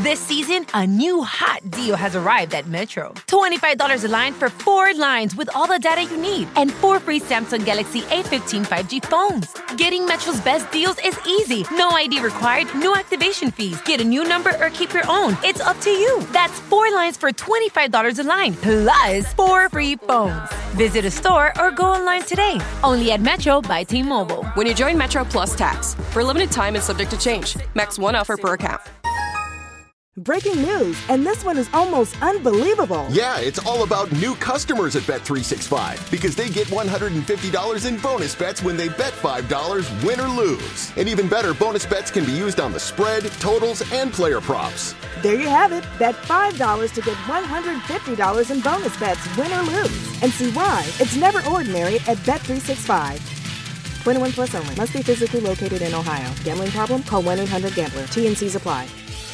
This season, a new hot deal has arrived at Metro. $25 a line for 4 lines with all the data you need and 4 free Samsung Galaxy A15 5G phones. Getting Metro's best deals is easy. No ID required, no activation fees. Get a new number or keep your own. It's up to you. That's 4 lines for $25 a line, plus 4 free phones. Visit a store or go online today. Only at Metro by T-Mobile. When you join Metro Plus Tax. For a limited time and subject to change. Max 1 offer per account. Breaking news, and this one is almost unbelievable. Yeah, it's all about new customers at Bet365 because they get $150 in bonus bets when they bet $5, win or lose. And even better, bonus bets can be used on the spread, totals, and player props. There you have it. Bet $5 to get $150 in bonus bets, win or lose. And see why it's never ordinary at Bet365. 21 plus only. Must be physically located in Ohio. Gambling problem? Call 1-800-GAMBLER. T&Cs apply.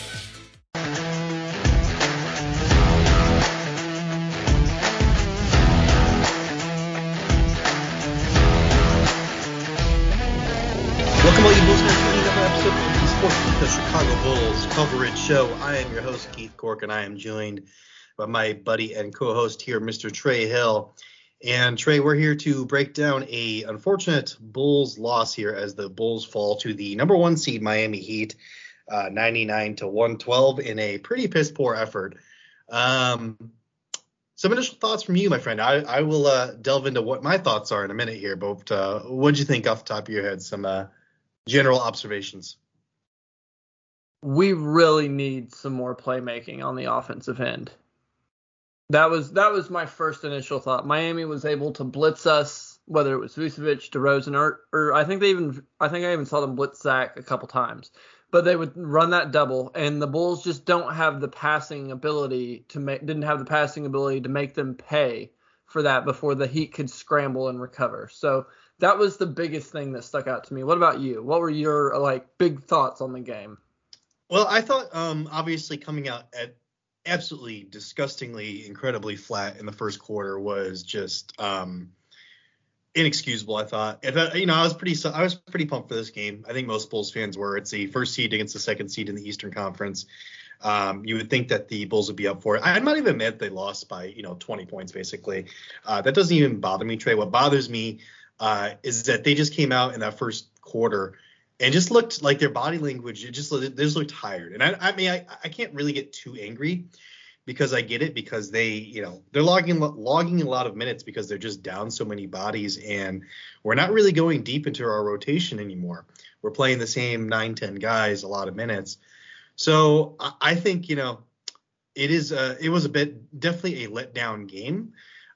Welcome all you listeners to another episode of the Sports the Chicago Bulls coverage show. I am your host, Keith Cork, and I am joined by my buddy and co-host here, Mr. Trey Hill. And Trey, we're here to break down a unfortunate Bulls loss here as the Bulls fall to the number 1 seed Miami Heat, 99-112 in a pretty piss poor effort. Some initial thoughts from you, my friend. I will delve into what my thoughts are in a minute here, but what'd you think off the top of your head? Some general observations. We really need some more playmaking on the offensive end. That was my first initial thought. Miami was able to blitz us, whether it was Vucevic, DeRozan, or I think I even saw them blitz Zach a couple times. But they would run that double, and the Bulls just didn't have the passing ability to make them pay for that before the Heat could scramble and recover. So that was the biggest thing that stuck out to me. What about you? What were your big thoughts on the game? Well, I thought obviously coming out at absolutely disgustingly incredibly flat in the first quarter was just inexcusable. I thought, I was pretty pumped for this game. I think most Bulls fans were. It's the first seed against the second seed in the Eastern Conference. You would think that the Bulls would be up for it. I'm not even mad they lost by 20 points basically. That doesn't even bother me, Trey. What bothers me is that they just came out in that first quarter and just looked like their body language. They just looked tired. And I can't really get too angry because I get it, because they're logging a lot of minutes because they're just down so many bodies, and we're not really going deep into our rotation anymore. We're playing the same 9-10 guys a lot of minutes. So I think, it was definitely a letdown game.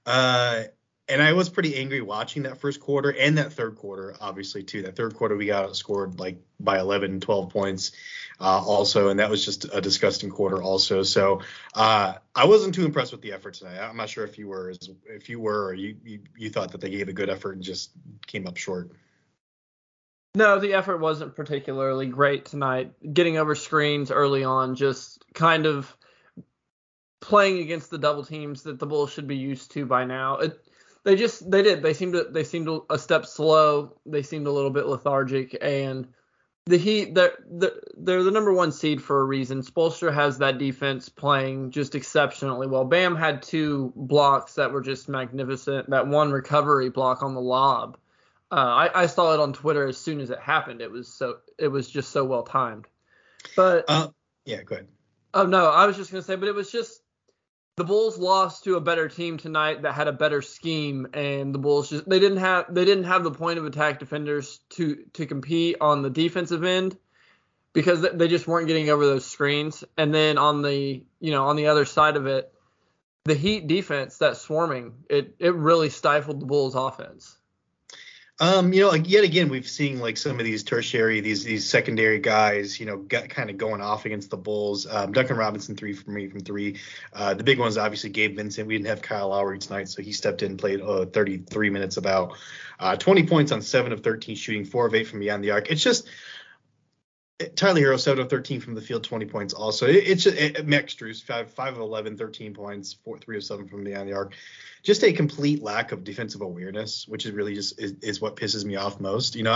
And I was pretty angry watching that first quarter and that third quarter, obviously, too. That third quarter, we got outscored by 11, 12 points also. And that was just a disgusting quarter also. So I wasn't too impressed with the effort tonight. I'm not sure if you were, or you thought that they gave a good effort and just came up short. No, the effort wasn't particularly great tonight. Getting over screens early on, just kind of playing against the double teams that the Bulls should be used to by now. They seemed a step slow. They seemed a little bit lethargic, and the Heat, they're the number 1 seed for a reason. Spoelstra has that defense playing just exceptionally well. Bam had 2 blocks that were just magnificent. That one recovery block on the lob. I saw it on Twitter as soon as it happened. It was just so well timed. But yeah, go ahead. Oh no, I was just gonna say, but it was just the Bulls lost to a better team tonight that had a better scheme, and the Bulls they didn't have the point of attack defenders to compete on the defensive end because they just weren't getting over those screens. And then on the other side of it, the Heat defense, that swarming, it really stifled the Bulls offense. Yet again, we've seen some of these tertiary, these secondary guys, kind of going off against the Bulls. Duncan Robinson 3 for me from 3. The big one's obviously Gabe Vincent. We didn't have Kyle Lowry tonight, so he stepped in, played 33 minutes, about 20 points on 7 of 13 shooting, 4 of 8 from beyond the arc. It's just Tyler Hero, 7 of 13 from the field, 20 points also. Max Strus, 5 of 11, 13 points, 3 of 7 from beyond the arc. Just a complete lack of defensive awareness, which is really just is what pisses me off most. You know,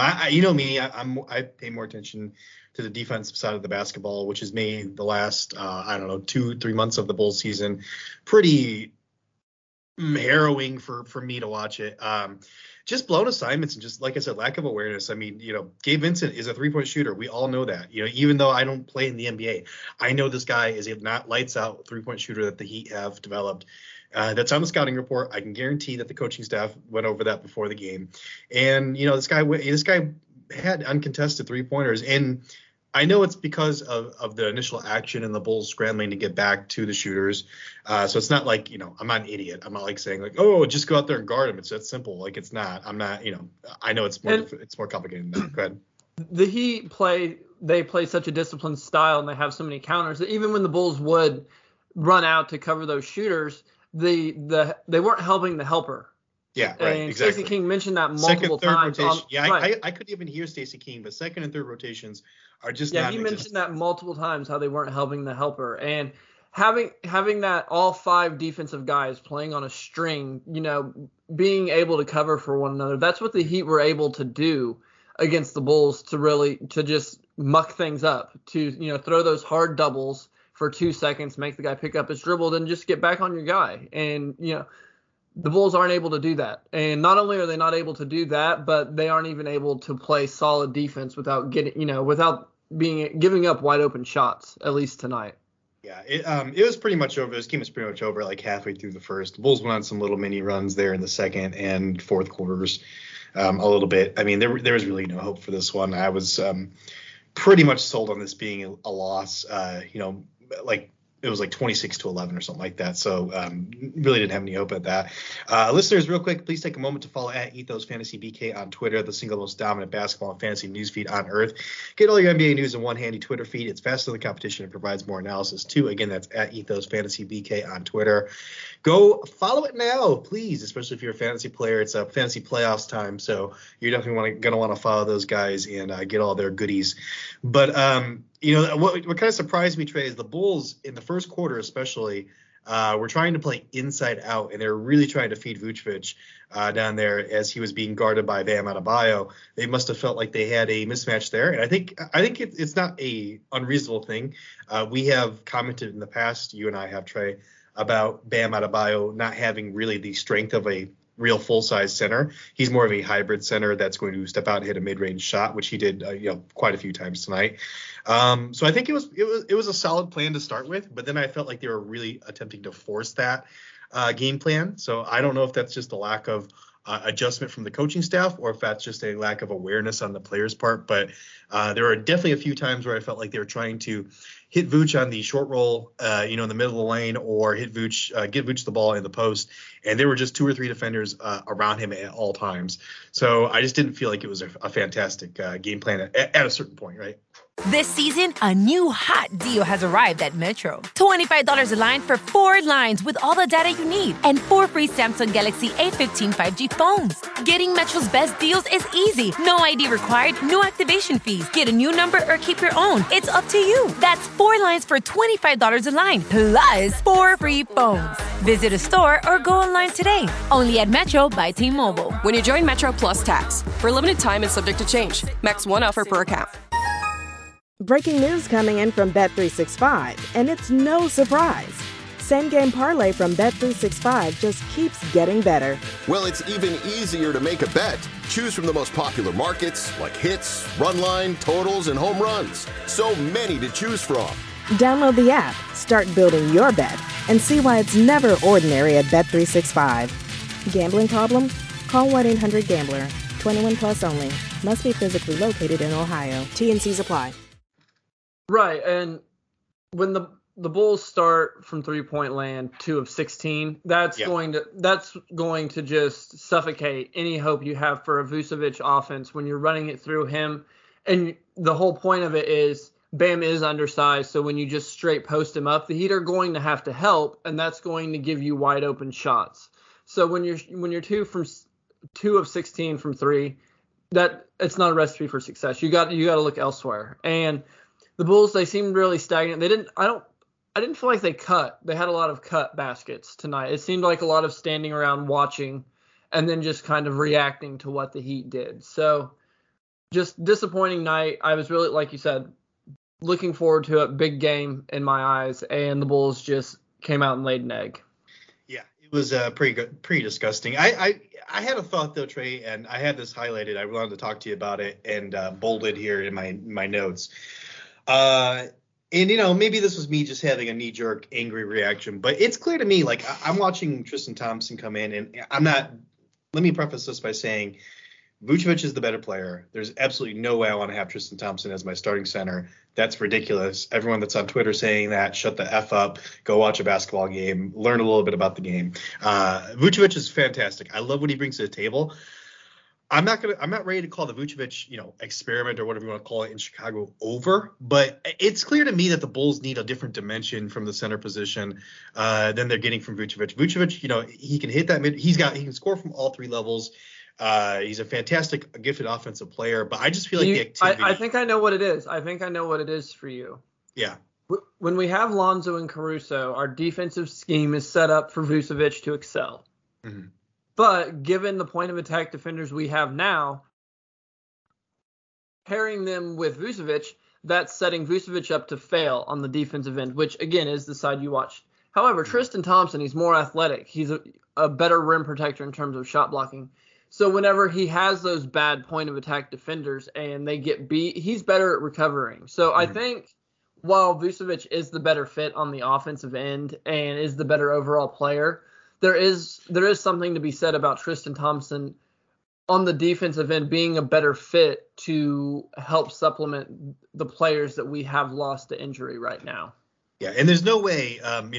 I pay more attention to the defensive side of the basketball, which has made the last, 2-3 months of the Bulls season pretty harrowing for me to watch it. Just blown assignments and just, like I said, lack of awareness. I mean, you know, Gabe Vincent is a 3-point shooter. We all know that. You know, even though I don't play in the NBA, I know this guy is a not lights out 3-point shooter that the Heat have developed. That's on the scouting report. I can guarantee that the coaching staff went over that before the game. And, you know, this guy had uncontested 3-pointers. And I know it's because of the initial action and the Bulls scrambling to get back to the shooters. So it's not like, you know, I'm not an idiot. I'm not like saying like, oh, just go out there and guard him. It's that simple. Like, it's not. I'm not, you know, I know it's more complicated than that. Go ahead. The Heat play such a disciplined style and they have so many counters that even when the Bulls would run out to cover those shooters, they weren't helping the helper. Yeah, right, and exactly. Stacey King mentioned that multiple times. Rotation. Right. I couldn't even hear Stacey King, but second and third rotations are just he mentioned that multiple times, how they weren't helping the helper. And having that all 5 defensive guys playing on a string, you know, being able to cover for one another, that's what the Heat were able to do against the Bulls to just muck things up, to, you know, throw those hard doubles for 2 seconds, make the guy pick up his dribble, then just get back on your guy. And, you know, the Bulls aren't able to do that. And not only are they not able to do that, but they aren't even able to play solid defense without giving up wide open shots, at least tonight. Yeah, it was pretty much over. This game was pretty much over like halfway through the first. The Bulls went on some little mini runs there in the second and fourth quarters a little bit. I mean, there was really no hope for this one. I was pretty much sold on this being a loss. You know, like it was like 26-11 or something like that. So really didn't have any hope at that. Listeners, real quick, please take a moment to follow at Ethos Fantasy BK on Twitter, the single most dominant basketball and fantasy newsfeed on earth. Get all your NBA news in one handy Twitter feed. It's faster than the competition and provides more analysis too. Again, that's at Ethos Fantasy BK on Twitter. Go follow it now, please, especially if you're a fantasy player. It's a fantasy playoffs time, so you're definitely going to want to follow those guys and get all their goodies. But you know, what kind of surprised me, Trey, is the Bulls in the first quarter especially were trying to play inside out, and they were really trying to feed Vucevic down there as he was being guarded by Bam Adebayo. They must have felt like they had a mismatch there, and I think it's not a unreasonable thing. We have commented in the past, you and I have, Trey, about Bam Adebayo not having really the strength of a real full-size center. He's more of a hybrid center that's going to step out and hit a mid-range shot, which he did quite a few times tonight. So I think it was a solid plan to start with, but then I felt like they were really attempting to force that game plan. So I don't know if that's just a lack of adjustment from the coaching staff or if that's just a lack of awareness on the players' part. But there were definitely a few times where I felt like they were trying to hit Vooch on the short roll, in the middle of the lane, or hit Vooch, give Vooch the ball in the post. And there were just 2 or 3 defenders around him at all times. So I just didn't feel like it was a fantastic game plan at a certain point, right? This season, a new hot deal has arrived at Metro. $25 a line for 4 lines with all the data you need and 4 free Samsung Galaxy A15 5G phones. Getting Metro's best deals is easy. No ID required, no activation fees. Get a new number or keep your own. It's up to you. That's 4 lines for $25 a line, plus 4 free phones. Visit a store or go online today. Only at Metro by T-Mobile. When you join Metro Plus Tax, for a limited time and subject to change. Max 1 offer per account. Breaking news coming in from Bet365, and it's no surprise. Same Game Parlay from Bet365 just keeps getting better. Well, it's even easier to make a bet. Choose from the most popular markets like hits, run line, totals, and home runs. So many to choose from. Download the app, start building your bet, and see why it's never ordinary at Bet365. Gambling problem? Call 1-800-GAMBLER. 21 plus only. Must be physically located in Ohio. T&Cs apply. Right, and when the Bulls start from 3-point land, 2 of 16, that's going to just suffocate any hope you have for a Vucevic offense when you're running it through him. And the whole point of it is Bam is undersized, so when you just straight post him up, the Heat are going to have to help, and that's going to give you wide open shots. So when you're 2 of 16 from 3, that it's not a recipe for success. You got to look elsewhere. And the Bulls, they seemed really stagnant. I didn't feel like they cut. They had a lot of cut baskets tonight. It seemed like a lot of standing around watching and then just kind of reacting to what the Heat did. So just disappointing night. I was really, like you said, looking forward to it. Big game in my eyes, and the Bulls just came out and laid an egg. Yeah, it was pretty disgusting. I had a thought though, Trey, and I had this highlighted. I wanted to talk to you about it and bolded here in my notes. And, maybe this was me just having a knee-jerk, angry reaction, but it's clear to me, like, I'm watching Tristan Thompson come in, and let me preface this by saying Vucevic is the better player. There's absolutely no way I want to have Tristan Thompson as my starting center. That's ridiculous. Everyone that's on Twitter saying that, shut the F up, go watch a basketball game, learn a little bit about the game. Vucevic is fantastic. I love what he brings to the table. I'm not ready to call the Vucevic, experiment or whatever you want to call it in Chicago over, but it's clear to me that the Bulls need a different dimension from the center position than they're getting from Vucevic. Vucevic, he can hit that mid. He can score from all three levels. He's a fantastic, gifted offensive player, but I just feel like the activity. I think I know what it is. I think I know what it is for you. Yeah. When we have Lonzo and Caruso, our defensive scheme is set up for Vucevic to excel. Mm-hmm. But given the point of attack defenders we have now, pairing them with Vucevic, that's setting Vucevic up to fail on the defensive end, which, again, is the side you watch. However, Tristan Thompson, he's more athletic. He's a better rim protector in terms of shot blocking. So whenever he has those bad point of attack defenders and they get beat, he's better at recovering. So I think while Vucevic is the better fit on the offensive end and is the better overall player, there is something to be said about Tristan Thompson on the defensive end being a better fit to help supplement the players that we have lost to injury right now. Yeah, and there's no way,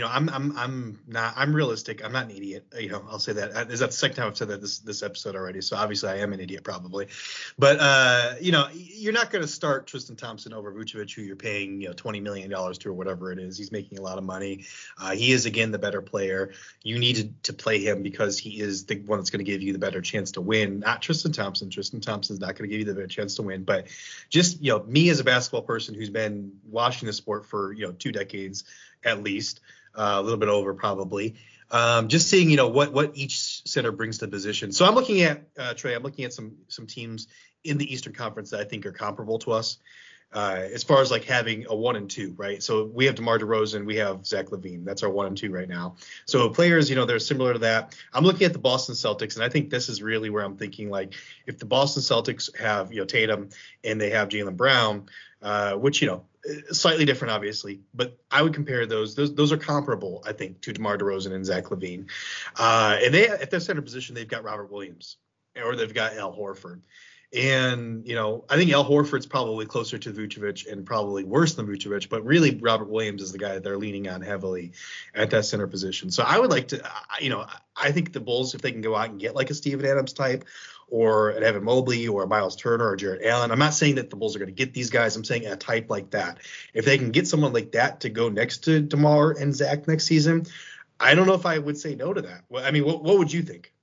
I'm realistic. I'm not an idiot. I'll say that. Is that the second time I've said that this episode already? So obviously I am an idiot probably. But, you're not going to start Tristan Thompson over Vucevic, who you're paying, $20 million to or whatever it is. He's making a lot of money. He is, again, the better player. You need to play him because he is the one that's going to give you the better chance to win, not Tristan Thompson. Tristan Thompson's not going to give you the better chance to win. But just, me as a basketball person who's been watching the sport for, 2 decades, at least a little bit over probably, just seeing what each center brings to the position. So I'm looking at Trey, I'm looking at some teams in the Eastern Conference that I think are comparable to us as far as like having a 1 and 2, right? So we have DeMar DeRozan, we have Zach LaVine. That's our 1 and 2 right now. So players, they're similar to that. I'm looking at the Boston Celtics, and I think this is really where I'm thinking, like, if the Boston Celtics have Tatum and they have Jaylen Brown, which slightly different, obviously, but I would compare those are comparable, I think, to DeMar DeRozan and Zach LaVine. And they, at their center position, they've got Robert Williams, or they've got Al Horford. And, I think Al Horford's probably closer to Vucevic and probably worse than Vucevic, but really Robert Williams is the guy that they're leaning on heavily at that center position. So I would like to, I think the Bulls, if they can go out and get like a Steven Adams type or an Evan Mobley or a Miles Turner or Jarrett Allen, I'm not saying that the Bulls are going to get these guys. I'm saying a type like that. If they can get someone like that to go next to DeMar and Zach next season, I don't know if I would say no to that. I mean, what would you think?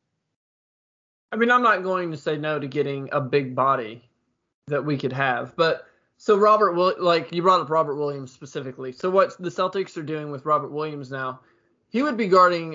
I mean, I'm not going to say no to getting a big body that we could have, but so you brought up Robert Williams specifically. So what the Celtics are doing with Robert Williams now, he would be guarding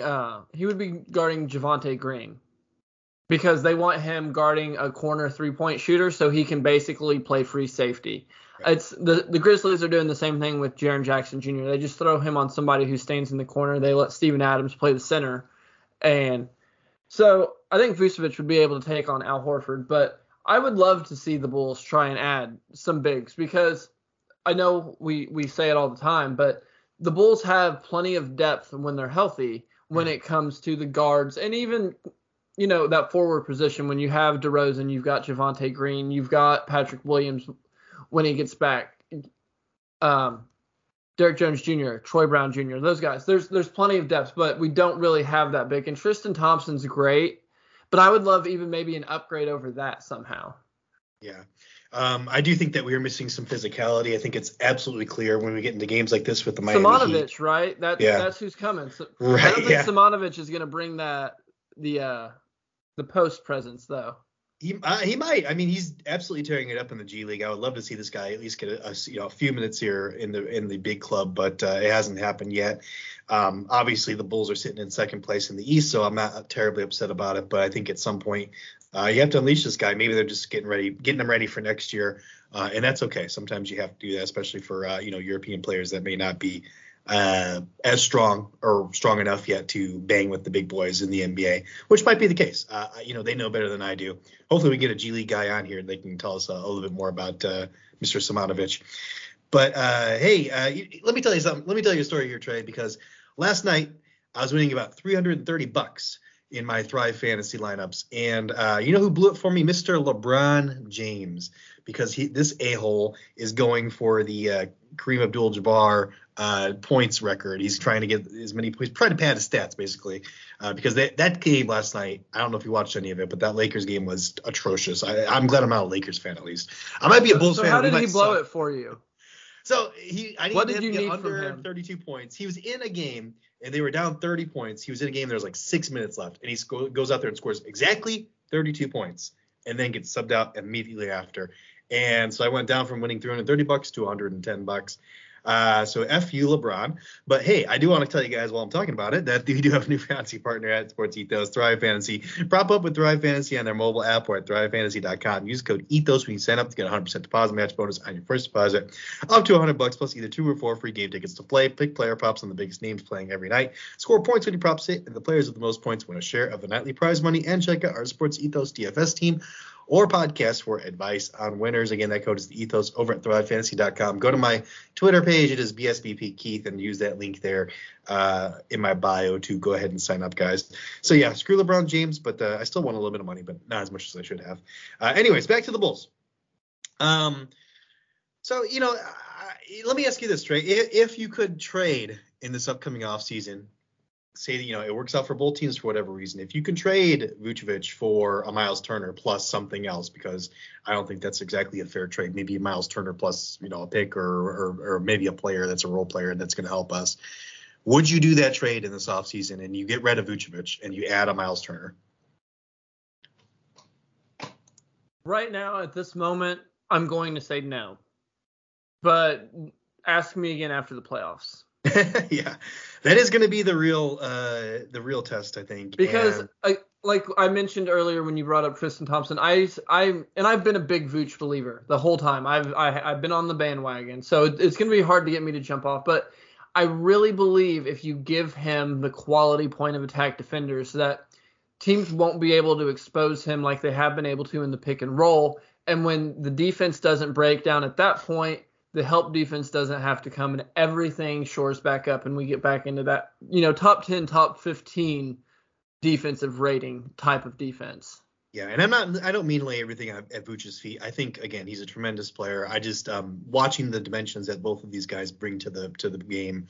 Javonte Green because they want him guarding a corner 3-point shooter so he can basically play free safety. Right. It's the Grizzlies are doing the same thing with Jaren Jackson Jr. They just throw him on somebody who stands in the corner. They let Steven Adams play the center, and so I think Vucevic would be able to take on Al Horford, but I would love to see the Bulls try and add some bigs because I know we say it all the time, but the Bulls have plenty of depth when they're healthy when it comes to the guards and even, that forward position. When you have DeRozan, you've got Javonte Green, you've got Patrick Williams when he gets back, Derek Jones Jr., Troy Brown Jr., those guys. There's plenty of depth, but we don't really have that big. And Tristan Thompson's great, but I would love even maybe an upgrade over that somehow. Yeah. I do think that we are missing some physicality. I think it's absolutely clear when we get into games like this with the Miami Simonovic, Heat. Right? That's who's coming. So, right, I don't think Simonovic is going to bring the post presence, though. He might. I mean, he's absolutely tearing it up in the G League. I would love to see this guy at least get a few minutes here in the big club, but it hasn't happened yet. Obviously, the Bulls are sitting in second place in the East, so I'm not terribly upset about it. But I think at some point you have to unleash this guy. Maybe they're just getting him ready for next year, and that's okay. Sometimes you have to do that, especially for European players that may not be as strong or strong enough yet to bang with the big boys in the NBA, which might be the case. They know better than I do. Hopefully we get a G League guy on here and they can tell us a little bit more about Mr. Simonovic. But let me tell you something. Let me tell you a story here, Trey, because last night I was winning about $330 in my Thrive Fantasy lineups. And you know who blew it for me? Mr. LeBron James, because this a-hole is going for the Kareem Abdul-Jabbar points record. He's trying to get as many points, trying to pad his stats basically, because that game last night, I don't know if you watched any of it, but that Lakers game was atrocious. I'm glad I'm not a Lakers fan at least. I might be a Bulls fan. So how did he blow it for you? So I needed him to get under 32 points. He was in a game and they were down 30 points. He was in a game, there was like 6 minutes left, and he goes out there and scores exactly 32 points and then gets subbed out immediately after. And so I went down from winning $330 to $110. So F you, LeBron. But hey, I do want to tell you guys while I'm talking about it that we do have a new fantasy partner at Sports Ethos, Thrive Fantasy. Prop up with Thrive Fantasy on their mobile app or at thrivefantasy.com. Use code ETHOS when you sign up to get a 100% deposit match bonus on your first deposit up to $100 plus either 2 or 4 free game tickets to play. Pick player props on the biggest names playing every night. Score points when your props hit, and the players with the most points win a share of the nightly prize money. And check out our Sports Ethos DFS team or podcast for advice on winners. Again, that code is the Ethos over at thrivefantasy.com. Go to my Twitter page. It is BSBP Keith, and use that link there in my bio to go ahead and sign up, guys. So, yeah, screw LeBron James, but I still want a little bit of money, but not as much as I should have. Anyways, back to the Bulls. Let me ask you this, Trey. If you could trade in this upcoming offseason, say that, it works out for both teams for whatever reason. If you can trade Vucevic for a Miles Turner plus something else, because I don't think that's exactly a fair trade, maybe Miles Turner plus, a pick or maybe a player that's a role player that's going to help us. Would you do that trade in this offseason and you get rid of Vucevic and you add a Miles Turner? Right now, at this moment, I'm going to say no. But ask me again after the playoffs. Yeah, that is going to be the real test, I think. Because like I mentioned earlier when you brought up Tristan Thompson, I've been a big Vooch believer the whole time. I've been on the bandwagon, so it's going to be hard to get me to jump off. But I really believe if you give him the quality point of attack defenders, that teams won't be able to expose him like they have been able to in the pick and roll. And when the defense doesn't break down at that point, the help defense doesn't have to come, and everything shores back up, and we get back into that, top 10, top 15 defensive rating type of defense. Yeah, and I don't mean to lay everything at Vooch's feet. I think, again, he's a tremendous player. I just watching the dimensions that both of these guys bring to the game.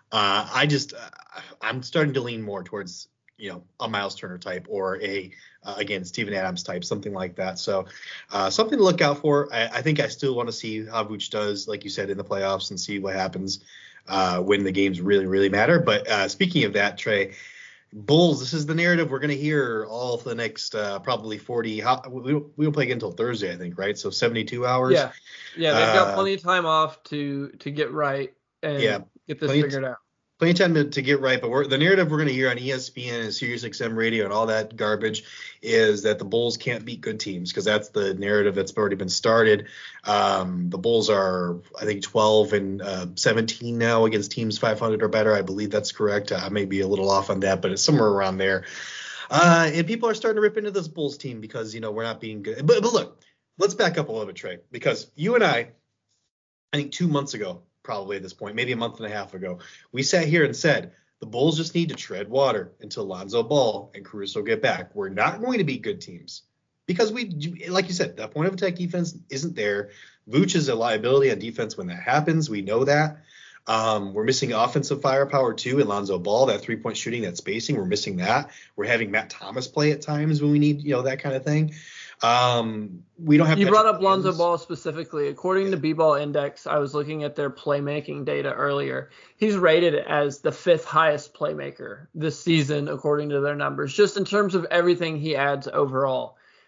I'm starting to lean more towards a Miles Turner type or again, Steven Adams type, something like that. So something to look out for. I think I still want to see how Vooch does, like you said, in the playoffs and see what happens when the games really, really matter. But speaking of that, Trey, Bulls, this is the narrative we're going to hear all for the next probably 40. We don't play again until Thursday, I think, right? So 72 hours. Yeah, they've got plenty of time off to get right and get this figured out. Plenty of time to get right, but the narrative we're going to hear on ESPN and SiriusXM radio and all that garbage is that the Bulls can't beat good teams, because that's the narrative that's already been started. The Bulls are, I think, 12 and 17 now against teams 500 or better. I believe that's correct. I may be a little off on that, but it's somewhere around there. And people are starting to rip into this Bulls team because, we're not being good. But look, let's back up a little bit, Trey, because you and I think 2 months ago, probably at this point, maybe a month and a half ago, we sat here and said the Bulls just need to tread water until Lonzo Ball and Caruso get back. We're not going to beat good teams because like you said, that point of attack defense isn't there. Vooch is a liability on defense when that happens. We know that. We're missing offensive firepower too in Lonzo Ball, that 3-point shooting, that spacing. We're missing that. We're having Matt Thomas play at times when we need, that kind of thing. We don't have. You brought up Lonzo Ball specifically. According to B-Ball Index, I was looking at their playmaking data earlier. He's rated as the 5th highest playmaker this season, according to their numbers, just in terms of everything he adds overall.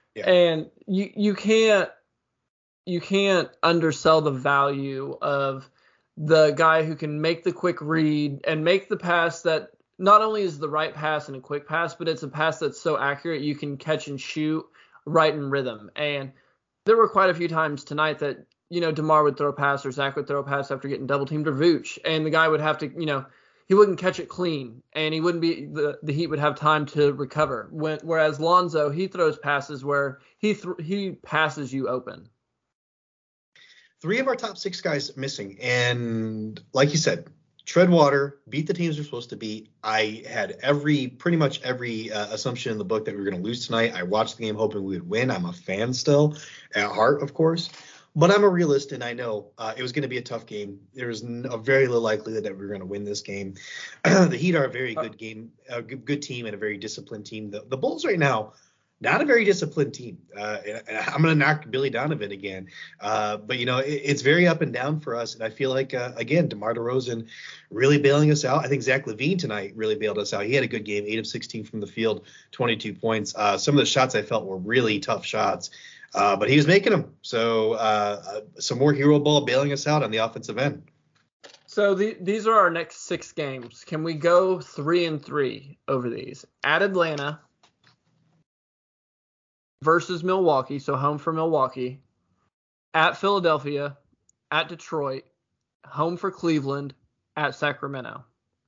Yeah. And you can't undersell the value of the guy who can make the quick read and make the pass that not only is the right pass and a quick pass, but it's a pass that's so accurate you can catch and shoot right in rhythm. And there were quite a few times tonight that, DeMar would throw a pass or Zach would throw a pass after getting double teamed or Vooch, and the guy would have to, he wouldn't catch it clean, and he wouldn't be the Heat would have time to recover. Whereas Lonzo, he throws passes where he passes you open. 3 of our top 6 guys missing, and like you said, tread water, beat the teams we're supposed to beat. I had pretty much every assumption in the book that we were going to lose tonight. I watched the game hoping we would win. I'm a fan still, at heart, of course. But I'm a realist, and I know it was going to be a tough game. There's a very low likelihood that we were going to win this game. The Heat are a very good team, and a very disciplined team. The Bulls right now, not a very disciplined team. And I'm going to knock Billy Donovan again. But, it's very up and down for us. And I feel like, again, DeMar DeRozan really bailing us out. I think Zach LaVine tonight really bailed us out. He had a good game, 8 of 16 from the field, 22 points. Some of the shots I felt were really tough shots. But he was making them. So some more hero ball bailing us out on the offensive end. So these are our next 6 games. Can we go 3-3 over these? At Atlanta versus Milwaukee, so home for Milwaukee. At Philadelphia, at Detroit, home for Cleveland, at Sacramento.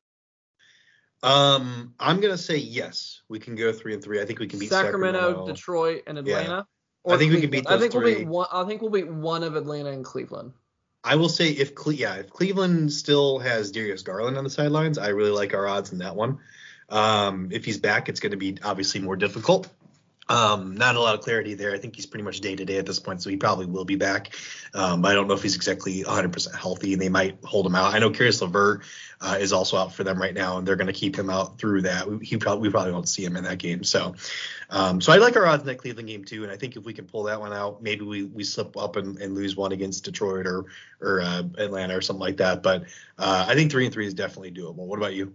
I'm gonna say yes. We can go 3-3. I think we can beat Sacramento, Detroit, and Atlanta. Yeah. I think we can beat those 3. I think we'll beat one of Atlanta and Cleveland. I will say if Cleveland still has Darius Garland on the sidelines, I really like our odds in that one. If he's back, it's going to be obviously more difficult. Not a lot of clarity there. I think he's pretty much day-to-day at this point, so he probably will be back. But I don't know if he's exactly 100% healthy, and they might hold him out. I know Caris LeVert is also out for them right now, and they're going to keep him out through that. We probably won't see him in that game. So I like our odds in that Cleveland game too, and I think if we can pull that one out, maybe we slip up and lose one against Detroit or Atlanta or something like that. But I think 3-3 is definitely doable. What about you?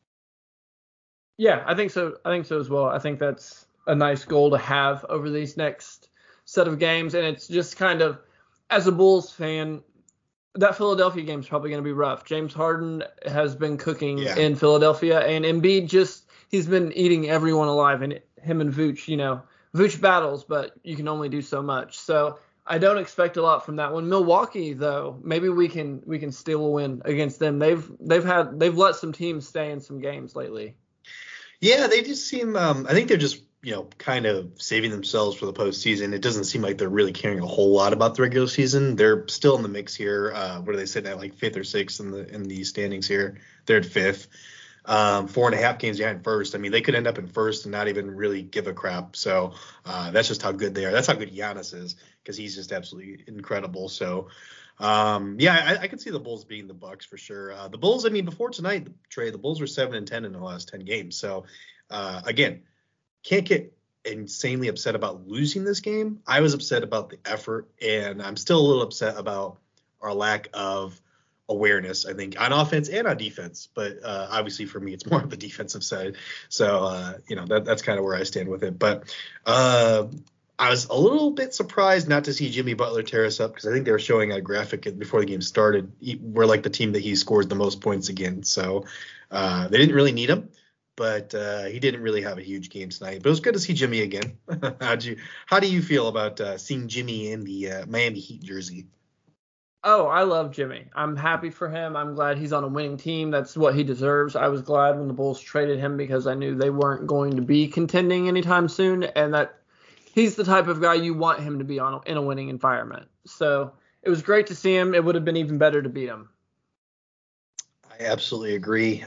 Yeah, I think so. I think so as well. I think that's a nice goal to have over these next set of games. And it's just kind of, as a Bulls fan, that Philadelphia game is probably going to be rough. James Harden has been cooking in Philadelphia, and Embiid he's been eating everyone alive. And him and Vooch, Vooch battles, but you can only do so much. So I don't expect a lot from that one. Milwaukee, though, maybe we can steal a win against them. They've let some teams stay in some games lately. Yeah, they just seem I think they're just kind of saving themselves for the postseason. It doesn't seem like they're really caring a whole lot about the regular season. They're still in the mix here. What are they sitting at, like 5th or 6th in the standings here? They're at 5th. 4.5 games behind first. I mean, they could end up in first and not even really give a crap. So that's just how good they are. That's how good Giannis is, because he's just absolutely incredible. So I could see the Bulls beating the Bucks for sure. The Bulls, I mean, before tonight, Trey, the Bulls were 7-10 in the last 10 games. So again, can't get insanely upset about losing this game. I was upset about the effort, and I'm still a little upset about our lack of awareness, I think, on offense and on defense. But obviously for me, it's more of the defensive side. So, that's kind of where I stand with it. But I was a little bit surprised not to see Jimmy Butler tear us up, because I think they were showing a graphic before the game started. We're like the team that he scores the most points against. So they didn't really need him. But he didn't really have a huge game tonight. But it was good to see Jimmy again. How do you feel about seeing Jimmy in the Miami Heat jersey? Oh, I love Jimmy. I'm happy for him. I'm glad he's on a winning team. That's what he deserves. I was glad when the Bulls traded him, because I knew they weren't going to be contending anytime soon, and that he's the type of guy you want him to be in a winning environment. So it was great to see him. It would have been even better to beat him. I absolutely agree.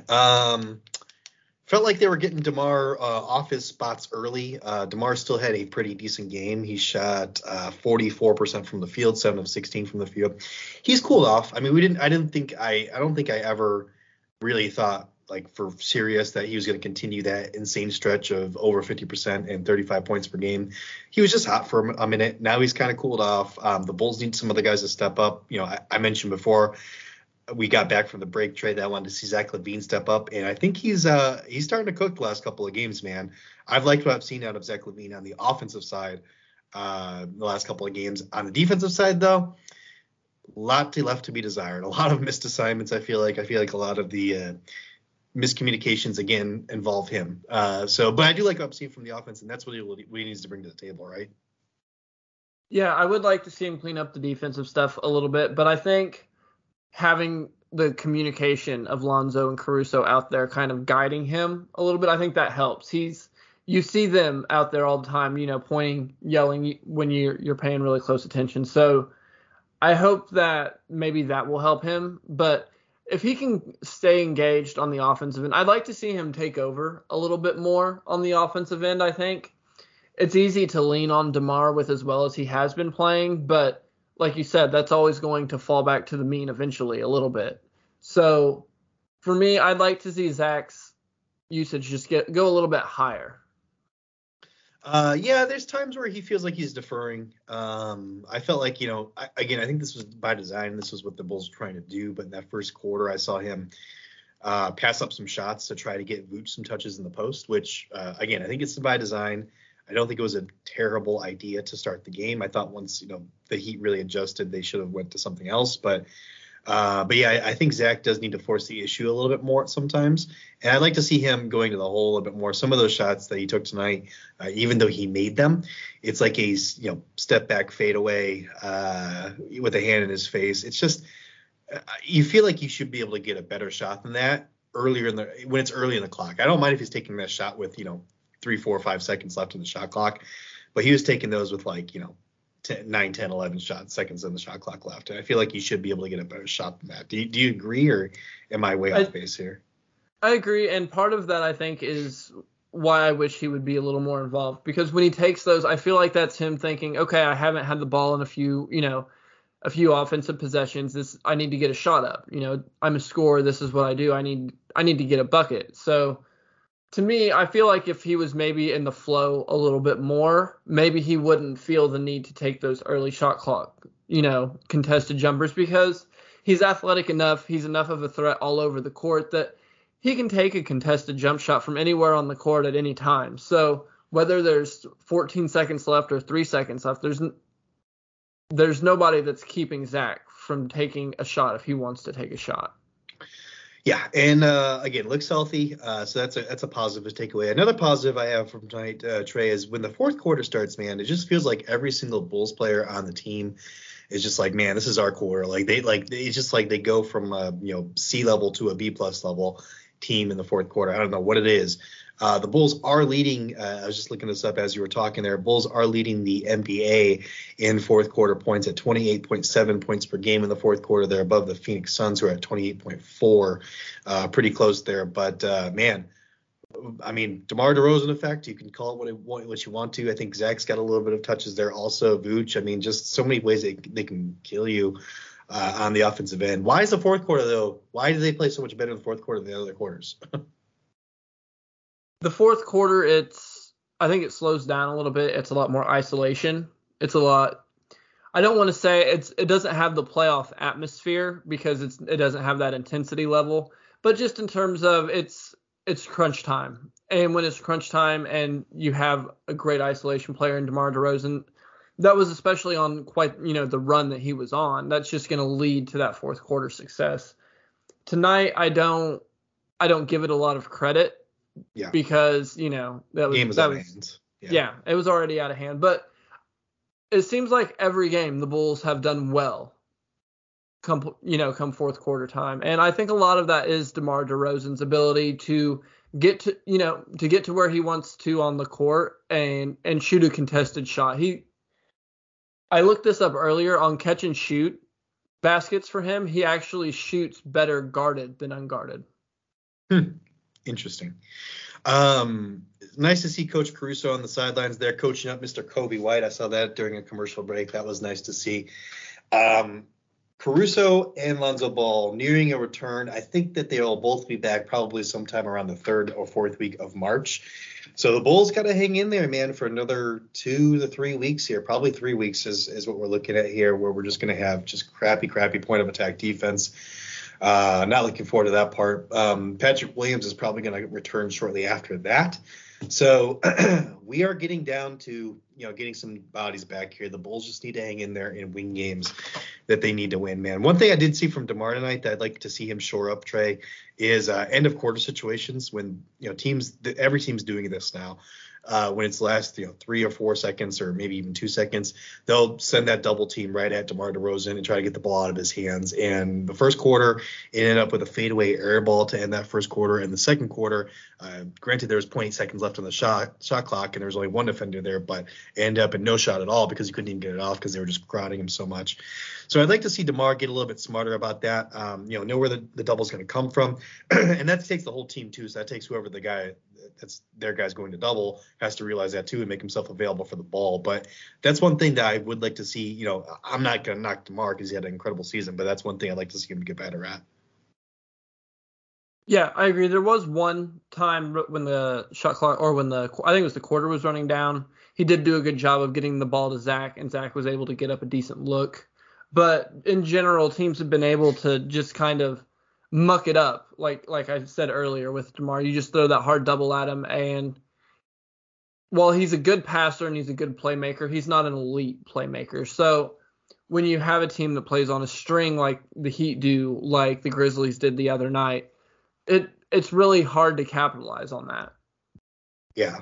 Felt like they were getting DeMar off his spots early. DeMar still had a pretty decent game. He shot 44% from the field, 7 of 16 from the field. He's cooled off. I mean, I don't think I ever really thought, like, for serious that he was going to continue that insane stretch of over 50% and 35 points per game. He was just hot for a minute. Now he's kind of cooled off. The Bulls need some other guys to step up. I mentioned before, we got back from the break trade that I wanted to see Zach LaVine step up, and I think he's starting to cook the last couple of games, man. I've liked what I've seen out of Zach LaVine on the offensive side. the last couple of games. On the defensive side, though, a lot left to be desired. A lot of missed assignments. I feel like a lot of the miscommunications again involve him. But I do like what I'm seeing from the offense, and that's what he needs to bring to the table, right? Yeah, I would like to see him clean up the defensive stuff a little bit, but I think having the communication of Lonzo and Caruso out there kind of guiding him a little bit, I think that helps. You see them out there all the time, pointing, yelling when you're paying really close attention. So I hope that maybe that will help him. But if he can stay engaged on the offensive end, I'd like to see him take over a little bit more on the offensive end. I think it's easy to lean on DeMar with as well as he has been playing, but like you said, that's always going to fall back to the mean eventually a little bit. So for me, I'd like to see Zach's usage just go a little bit higher. Yeah, there's times where he feels like he's deferring. I felt like, I think this was by design. This was what the Bulls were trying to do. But in that first quarter, I saw him pass up some shots to try to get Vooch some touches in the post, which, again, I think it's by design. I don't think it was a terrible idea to start the game. I thought once, the Heat really adjusted, they should have went to something else. But yeah, I think Zach does need to force the issue a little bit more sometimes. And I'd like to see him going to the hole a bit more. Some of those shots that he took tonight, even though he made them, it's like a step back fade away with a hand in his face. It's just you feel like you should be able to get a better shot than that when it's early in the clock. I don't mind if he's taking that shot with 3, 4, 5 seconds left in the shot clock, but he was taking those with 9, 10, 11 seconds in the shot clock left. And I feel like you should be able to get a better shot than that. Do you agree, or am I way off base here? I agree. And part of that, I think, is why I wish he would be a little more involved, because when he takes those, I feel like that's him thinking, okay, I haven't had the ball in a few offensive possessions. I need to get a shot up. I'm a scorer. This is what I do. I need to get a bucket. So to me, I feel like if he was maybe in the flow a little bit more, maybe he wouldn't feel the need to take those early shot clock, contested jumpers, because he's athletic enough. He's enough of a threat all over the court that he can take a contested jump shot from anywhere on the court at any time. So whether there's 14 seconds left or 3 seconds left, there's nobody that's keeping Zach from taking a shot if he wants to take a shot. Yeah, and again, looks healthy, so that's a positive to take away. Another positive I have from tonight, Trey, is when the fourth quarter starts, man, it just feels like every single Bulls player on the team is just like, man, this is our quarter. It's just like they go from C level to a B plus level team in the fourth quarter. I don't know what it is. The Bulls are leading. I was just looking this up as you were talking there. Bulls are leading the NBA in fourth quarter points at 28.7 points per game in the fourth quarter. They're above the Phoenix Suns, who are at 28.4, pretty close there. But man, I mean, DeMar DeRozan effect. You can call it what you want to. I think Zach's got a little bit of touches there. Also, Vooch. I mean, just so many ways they can kill you on the offensive end. Why is the fourth quarter though? Why do they play so much better in the fourth quarter than the other quarters? The fourth quarter, I think it slows down a little bit. It's a lot more isolation. It's a lot. I don't want to say it doesn't have the playoff atmosphere because it doesn't have that intensity level, but just in terms of it's crunch time. And when it's crunch time and you have a great isolation player in DeMar DeRozan, that was especially on quite, the run that he was on. That's just going to lead to that fourth quarter success. Tonight, I don't give it a lot of credit. Yeah. Because, that was out of hand. Yeah, it was already out of hand. But it seems like every game the Bulls have done well come fourth quarter time. And I think a lot of that is DeMar DeRozan's ability to get to where he wants to on the court and shoot a contested shot. I looked this up earlier on catch and shoot baskets for him. He actually shoots better guarded than unguarded. Interesting. Nice to see Coach Caruso on the sidelines there coaching up Mr. Kobe White. I saw that during a commercial break. That was nice to see. Caruso and Lonzo Ball nearing a return. I think that they'll both be back probably sometime around the 3rd or 4th week of March. So the Bulls got to hang in there, man, for another 2 to 3 weeks here. Probably 3 weeks is what we're looking at here, where we're just going to have just crappy point of attack defense. Not looking forward to that part. Patrick Williams is probably going to return shortly after that. So we are getting down to, getting some bodies back here. The Bulls just need to hang in there and win games that they need to win, man. One thing I did see from DeMar tonight that I'd like to see him shore up, Trey, is end of quarter situations when, every team's doing this now. When it's last, 3 or 4 seconds or maybe even 2 seconds, they'll send that double team right at DeMar DeRozan and try to get the ball out of his hands. And the first quarter, it ended up with a fadeaway air ball to end that first quarter. And the second quarter, granted, there was 0.8 seconds left on the shot clock, and there was only one defender there, but it ended up in no shot at all because he couldn't even get it off because they were just crowding him so much. So I'd like to see DeMar get a little bit smarter about that, know where the double's going to come from. And that takes the whole team, too. So that takes whoever the guy that's their guy's going to double has to realize that, too, and make himself available for the ball. But that's one thing that I would like to see. I'm not going to knock DeMar because he had an incredible season, but that's one thing I'd like to see him get better at. Yeah, I agree. There was one time when the shot clock, or I think it was the quarter was running down, he did do a good job of getting the ball to Zach, and Zach was able to get up a decent look. But in general, teams have been able to just kind of muck it up. Like I said earlier with DeMar, you just throw that hard double at him, and while he's a good passer and he's a good playmaker, he's not an elite playmaker. So when you have a team that plays on a string like the Heat do, like the Grizzlies did the other night, it's really hard to capitalize on that. Yeah.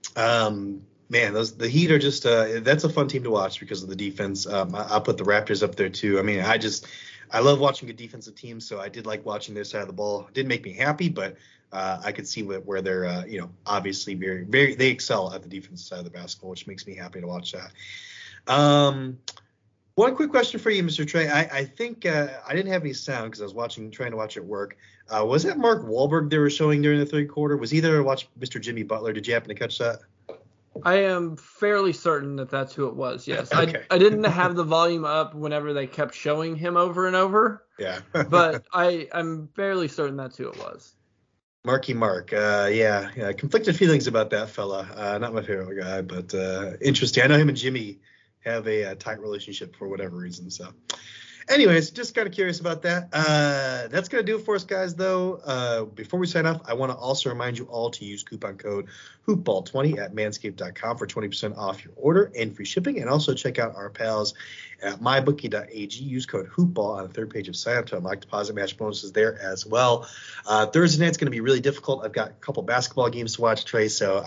Man, the Heat are just that's a fun team to watch because of the defense. I'll put the Raptors up there too. I mean, I love watching good defensive teams, so I did like watching their side of the ball. It didn't make me happy, but I could see where they're obviously very, very, they excel at the defensive side of the basketball, which makes me happy to watch that. One quick question for you, Mr. Trey. I think I didn't have any sound because I was trying to watch at work. Was that Mark Wahlberg they were showing during the third quarter? Was he there to watch Mr. Jimmy Butler? Did you happen to catch that? I am fairly certain that that's who it was, yes. Okay. I didn't have the volume up whenever they kept showing him over and over. Yeah. But I'm fairly certain that's who it was. Marky Mark. Yeah. Conflicted feelings about that fella. Not my favorite guy, but interesting. I know him and Jimmy have a tight relationship for whatever reason. So anyways, just kind of curious about that. That's going to do it for us, guys, though. Before we sign off, I want to also remind you all to use coupon code HoopBall20 at manscaped.com for 20% off your order and free shipping. And also check out our pals at mybookie.ag. Use code HoopBall on the third page of sign up to unlock deposit match bonuses there as well. Thursday night's going to be really difficult. I've got a couple basketball games to watch, Trey, so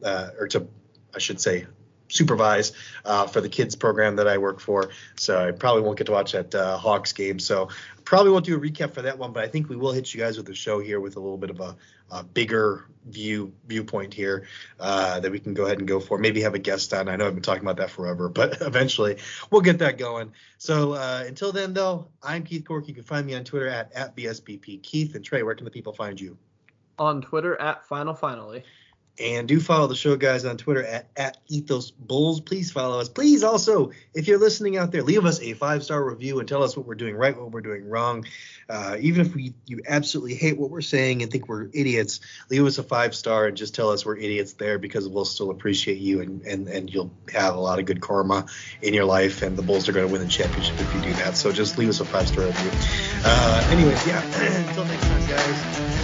I should say supervise for the kids program that I work for. So I probably won't get to watch that Hawks game. So probably won't do a recap for that one, but I think we will hit you guys with the show here with a little bit of a bigger viewpoint here that we can go ahead and go for. Maybe have a guest on. I know I've been talking about that forever, but eventually we'll get that going. So until then, though, I'm Keith Cork. You can find me on Twitter at BSBP Keith. And Trey, where can the people find you? On Twitter at Finally. And do follow the show, guys, on Twitter at Ethos Bulls. Please follow us. Please also, if you're listening out there, leave us a 5-star review and tell us what we're doing right, what we're doing wrong. Even if you absolutely hate what we're saying and think we're idiots, leave us a 5-star and just tell us we're idiots there, because we'll still appreciate you and you'll have a lot of good karma in your life, and the Bulls are going to win the championship if you do that. So just leave us a 5-star review. Anyways, yeah, until next time, guys.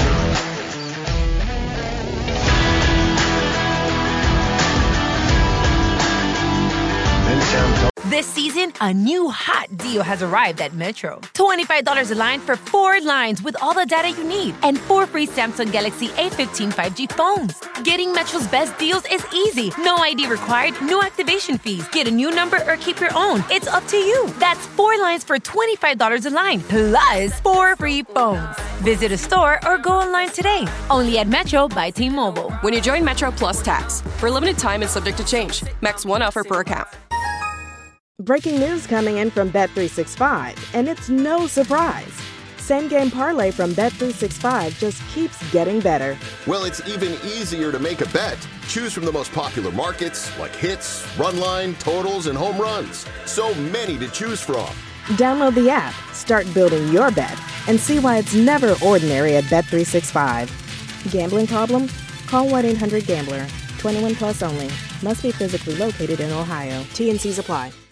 This season, a new hot deal has arrived at Metro. $25 a line for 4 lines with all the data you need and 4 free Samsung Galaxy A15 5G phones. Getting Metro's best deals is easy. No ID required, no activation fees. Get a new number or keep your own. It's up to you. That's 4 lines for $25 a line, plus 4 free phones. Visit a store or go online today. Only at Metro by T-Mobile. When you join Metro Plus Tax, for a limited time and subject to change. Max 1 offer per account. Breaking news coming in from Bet365, and it's no surprise. Same-game parlay from Bet365 just keeps getting better. Well, it's even easier to make a bet. Choose from the most popular markets, like hits, run line, totals, and home runs. So many to choose from. Download the app, start building your bet, and see why it's never ordinary at Bet365. Gambling problem? Call 1-800-GAMBLER. 21 plus only. Must be physically located in Ohio. T&Cs apply.